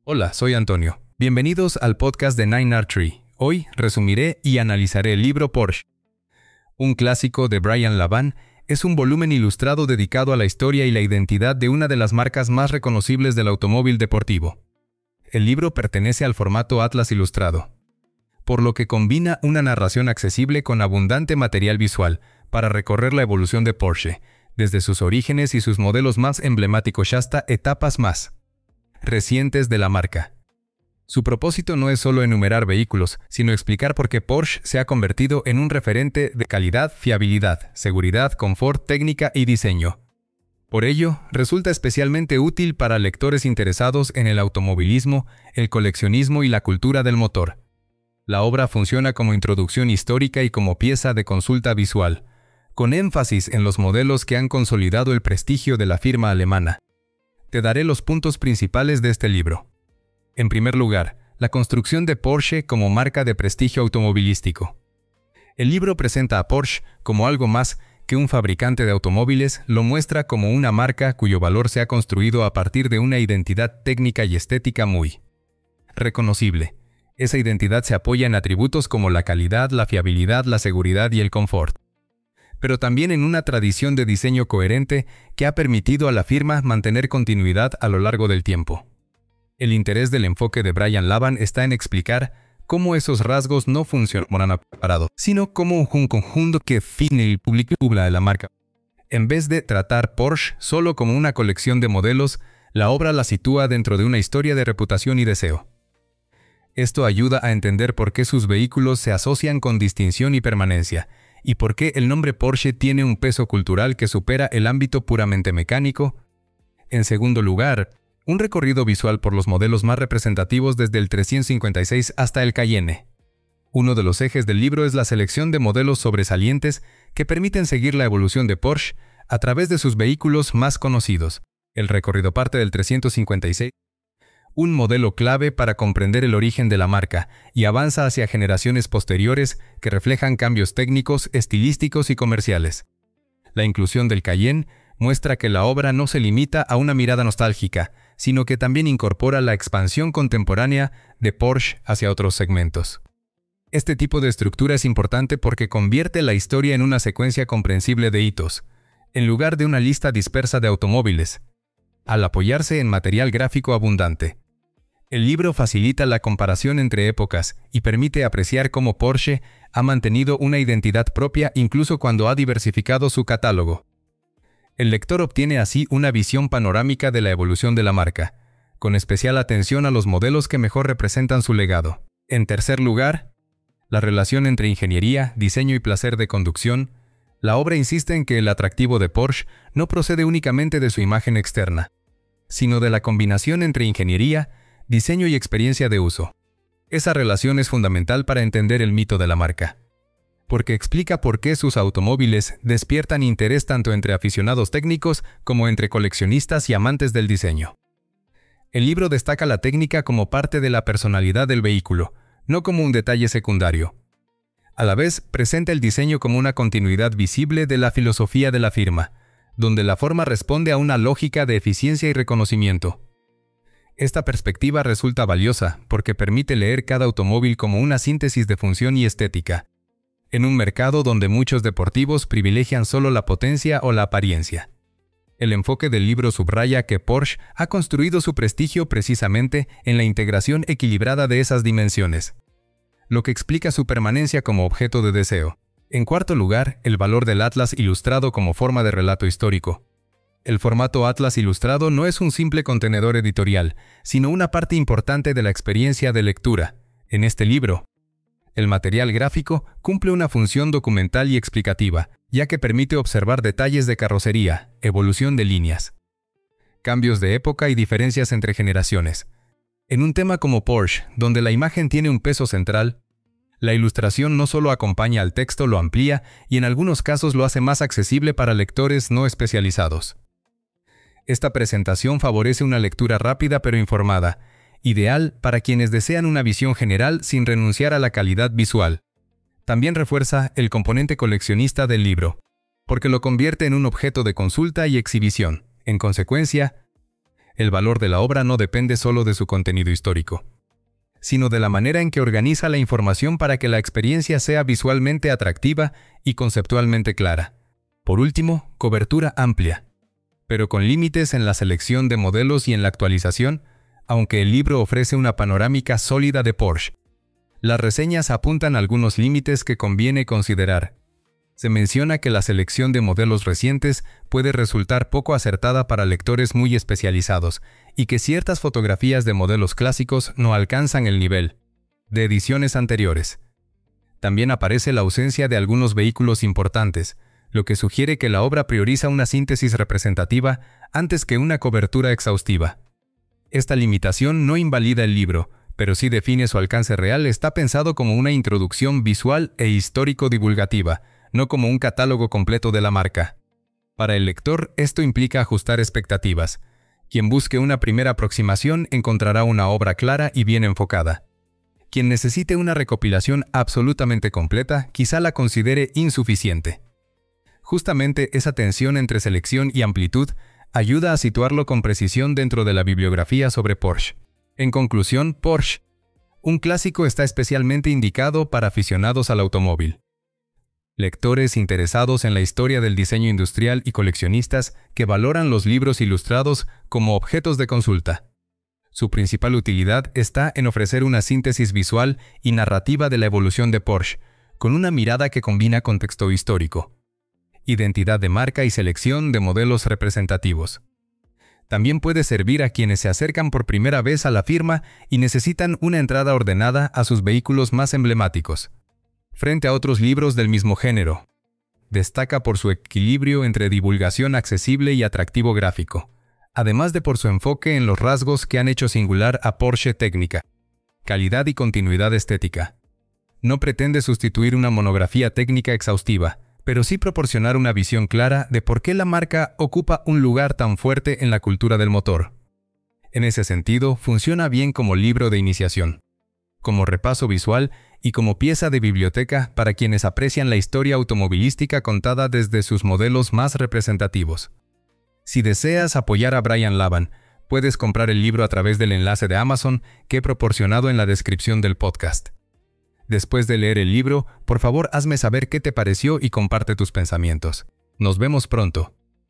Hola, soy Antonio. Bienvenidos al podcast de 9R3. Hoy resumiré y analizaré el libro Porsche. Un clásico de Brian Lavin, es un volumen ilustrado dedicado a la historia y la identidad de una de las marcas más reconocibles del automóvil deportivo. El libro pertenece al formato Atlas Ilustrado, por lo que combina una narración accesible con abundante material visual para recorrer la evolución de Porsche, desde sus orígenes y sus modelos más emblemáticos hasta etapas más recientes de la marca. Su propósito no es solo enumerar vehículos, sino explicar por qué Porsche se ha convertido en un referente de calidad, fiabilidad, seguridad, confort, técnica y diseño. Por ello, resulta especialmente útil para lectores interesados en el automovilismo, el coleccionismo y la cultura del motor. La obra funciona como introducción histórica y como pieza de consulta visual, con énfasis en los modelos que han consolidado el prestigio de la firma alemana. Te daré los puntos principales de este libro. En primer lugar, la construcción de Porsche como marca de prestigio automovilístico. El libro presenta a Porsche como algo más que un fabricante de automóviles, lo muestra como una marca cuyo valor se ha construido a partir de una identidad técnica y estética muy reconocible. Esa identidad se apoya en atributos como la calidad, la fiabilidad, la seguridad y el confort, pero también en una tradición de diseño coherente que ha permitido a la firma mantener continuidad a lo largo del tiempo. El interés del enfoque de Brian Lavin está en explicar cómo esos rasgos no funcionan separados, sino como un conjunto que define el público de la marca. En vez de tratar Porsche solo como una colección de modelos, la obra la sitúa dentro de una historia de reputación y deseo. Esto ayuda a entender por qué sus vehículos se asocian con distinción y permanencia, y por qué el nombre Porsche tiene un peso cultural que supera el ámbito puramente mecánico. En segundo lugar, un recorrido visual por los modelos más representativos desde el 356 hasta el Cayenne. Uno de los ejes del libro es la selección de modelos sobresalientes que permiten seguir la evolución de Porsche a través de sus vehículos más conocidos. El recorrido parte del 356, un modelo clave para comprender el origen de la marca, y avanza hacia generaciones posteriores que reflejan cambios técnicos, estilísticos y comerciales. La inclusión del Cayenne muestra que la obra no se limita a una mirada nostálgica, sino que también incorpora la expansión contemporánea de Porsche hacia otros segmentos. Este tipo de estructura es importante porque convierte la historia en una secuencia comprensible de hitos, en lugar de una lista dispersa de automóviles, al apoyarse en material gráfico abundante. El libro facilita la comparación entre épocas y permite apreciar cómo Porsche ha mantenido una identidad propia incluso cuando ha diversificado su catálogo. El lector obtiene así una visión panorámica de la evolución de la marca, con especial atención a los modelos que mejor representan su legado. En tercer lugar, la relación entre ingeniería, diseño y placer de conducción. La obra insiste en que el atractivo de Porsche no procede únicamente de su imagen externa, sino de la combinación entre ingeniería, diseño y experiencia de uso. Esa relación es fundamental para entender el mito de la marca, porque explica por qué sus automóviles despiertan interés tanto entre aficionados técnicos como entre coleccionistas y amantes del diseño. El libro destaca la técnica como parte de la personalidad del vehículo, no como un detalle secundario. A la vez, presenta el diseño como una continuidad visible de la filosofía de la firma, donde la forma responde a una lógica de eficiencia y reconocimiento. Esta perspectiva resulta valiosa porque permite leer cada automóvil como una síntesis de función y estética, en un mercado donde muchos deportivos privilegian solo la potencia o la apariencia. El enfoque del libro subraya que Porsche ha construido su prestigio precisamente en la integración equilibrada de esas dimensiones, lo que explica su permanencia como objeto de deseo. En cuarto lugar, el valor del Atlas ilustrado como forma de relato histórico. El formato Atlas Ilustrado no es un simple contenedor editorial, sino una parte importante de la experiencia de lectura. En este libro, el material gráfico cumple una función documental y explicativa, ya que permite observar detalles de carrocería, evolución de líneas, cambios de época y diferencias entre generaciones. En un tema como Porsche, donde la imagen tiene un peso central, la ilustración no solo acompaña al texto, lo amplía y en algunos casos lo hace más accesible para lectores no especializados. Esta presentación favorece una lectura rápida pero informada, ideal para quienes desean una visión general sin renunciar a la calidad visual. También refuerza el componente coleccionista del libro, porque lo convierte en un objeto de consulta y exhibición. En consecuencia, El valor de la obra no depende solo de su contenido histórico, sino de la manera en que organiza la información para que la experiencia sea visualmente atractiva y conceptualmente clara. Por último, cobertura amplia, pero con límites en la selección de modelos y en la actualización, aunque el libro ofrece una panorámica sólida de Porsche. Las reseñas apuntan a algunos límites que conviene considerar. Se menciona que la selección de modelos recientes puede resultar poco acertada para lectores muy especializados y que ciertas fotografías de modelos clásicos no alcanzan el nivel de ediciones anteriores. También aparece la ausencia de algunos vehículos importantes, lo que sugiere que la obra prioriza una síntesis representativa antes que una cobertura exhaustiva. Esta limitación no invalida el libro, pero sí define su alcance real. Está pensado como una introducción visual e histórico-divulgativa, no como un catálogo completo de la marca. Para el lector, esto implica ajustar expectativas. Quien busque una primera aproximación encontrará una obra clara y bien enfocada. Quien necesite una recopilación absolutamente completa, quizá la considere insuficiente. Justamente esa tensión entre selección y amplitud ayuda a situarlo con precisión dentro de la bibliografía sobre Porsche. En conclusión, Porsche, un clásico, está especialmente indicado para aficionados al automóvil, lectores interesados en la historia del diseño industrial y coleccionistas que valoran los libros ilustrados como objetos de consulta. Su principal utilidad está en ofrecer una síntesis visual y narrativa de la evolución de Porsche, con una mirada que combina contexto histórico, identidad de marca y selección de modelos representativos. También puede servir a quienes se acercan por primera vez a la firma y necesitan una entrada ordenada a sus vehículos más emblemáticos. Frente a otros libros del mismo género, destaca por su equilibrio entre divulgación accesible y atractivo gráfico, además de por su enfoque en los rasgos que han hecho singular a Porsche: técnica, calidad y continuidad estética. No pretende sustituir una monografía técnica exhaustiva, pero sí proporcionar una visión clara de por qué la marca ocupa un lugar tan fuerte en la cultura del motor. En ese sentido, funciona bien como libro de iniciación, como repaso visual y como pieza de biblioteca para quienes aprecian la historia automovilística contada desde sus modelos más representativos. Si deseas apoyar a Brian Laban, puedes comprar el libro a través del enlace de Amazon que he proporcionado en la descripción del podcast. Después de leer el libro, por favor hazme saber qué te pareció y comparte tus pensamientos. Nos vemos pronto.